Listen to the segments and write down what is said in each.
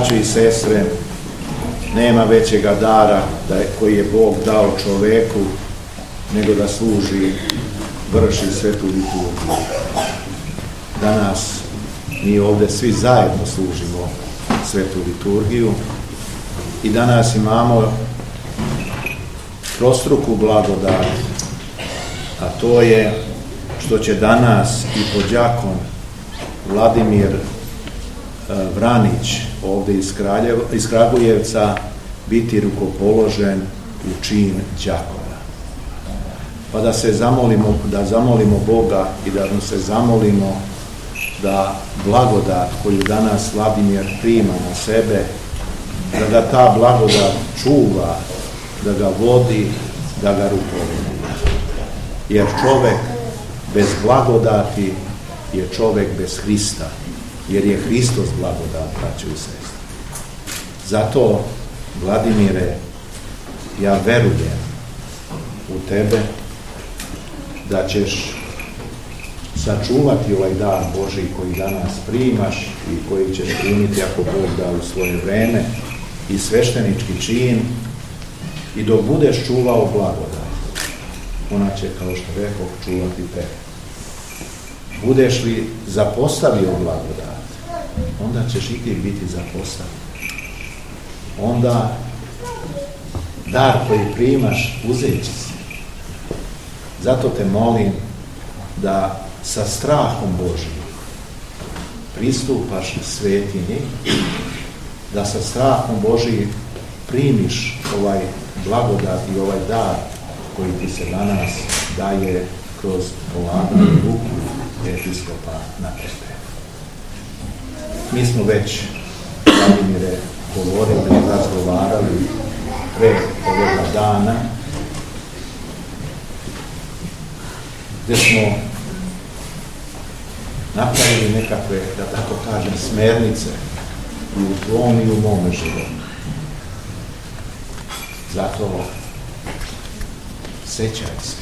braće i sestre, nema većega dara koji je Bog dao čoveku nego da služi, vrši svetu liturgiju. Danas mi ovdje svi zajedno služimo svetu liturgiju i danas imamo trostruku blagodat, a to je što će danas i podjakon Vladimir Vranić ovdje iz Kragujevca biti rukopoložen u čin đakona. Pa da se zamolimo Boga i da mu se zamolimo da blagodat koju danas Vladimir prima na sebe, da ga ta blagodat čuva, da ga vodi, da ga rukovodi. Jer čovjek bez blagodati je čovjek bez Hrista, jer je Hristos blagodat, braćo i sestre. Zato, Vladimire, ja verujem u tebe da ćeš sačuvati ovaj dar Božji koji danas primaš i koji ćeš primiti ako Bog da u svoje vreme i sveštenički čin, i dok budeš čuvao blagodat, ona će, kao što rekao, čuvati tebe. Budeš li zapostavio blagodat, onda ćeš i ti biti zapostavljen. Onda dar koji primaš uzet će se. Zato te molim da sa strahom Božjim pristupaš svetini, da sa strahom Božjim primiš ovaj blagodat i ovaj dar koji ti se danas daje kroz polaganje ruku episkopa na tebe. Mi smo već, Vladimire, govorili, razgovarali pre ovoga dana, gdje smo napravili nekakve, da tako kažem, smernice i u tvom i u mome životu. Zato sećaj se,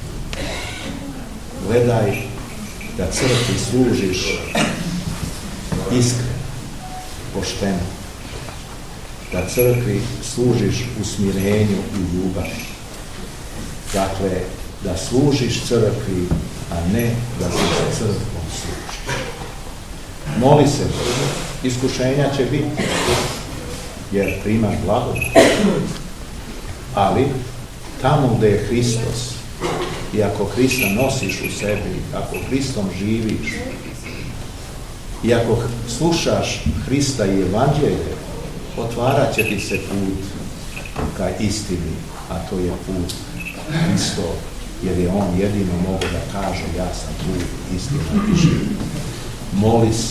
gledaj da crkvi služiš iskreno, pošteno, da crkvi služiš u smirenju i ljubavi. Dakle, da služiš crkvi, a ne da se za crkvom služiš. Moli se, iskušenja će biti, jer primaš blagodat. Ali, tamo gdje je Hristos, i ako Hrista nosiš u sebi, ako Hristom živiš, i ako slušaš Hrista i evanđelje, otvarat će ti se put ka istini, a to je put Hristov, jer je on jedino mogo da kaže ja sam put, istina i život. Moli se.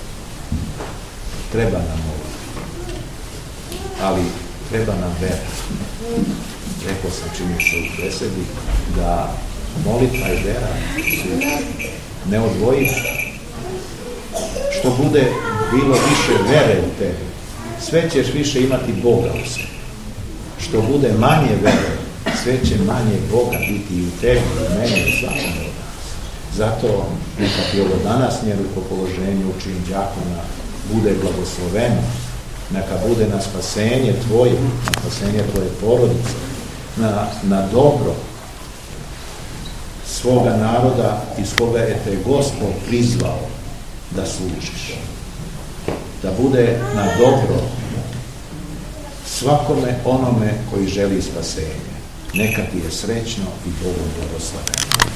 Treba nam moliti. Ali treba nam vera. Rekao sam, čini se u besedi, da molitva i vera su neodvojive. Što bude bilo više vere u tebi, sve ćeš više imati Boga u sebi. Što bude manje vere, sve će manje Boga biti i u tebi, u meni, u svakom od nas. Zato neka ti ovo današnje rukopoloženje u čin đakona bude blagosloveno, neka bude na spasenje tvoje, na spasenje tvoje porodice, na dobro svoga naroda iz koga je te Gospod prizvao da služiš. Da bude na dobro svakome onome koji želi spasenje. Neka ti je srećno i Bogom blagosloveno.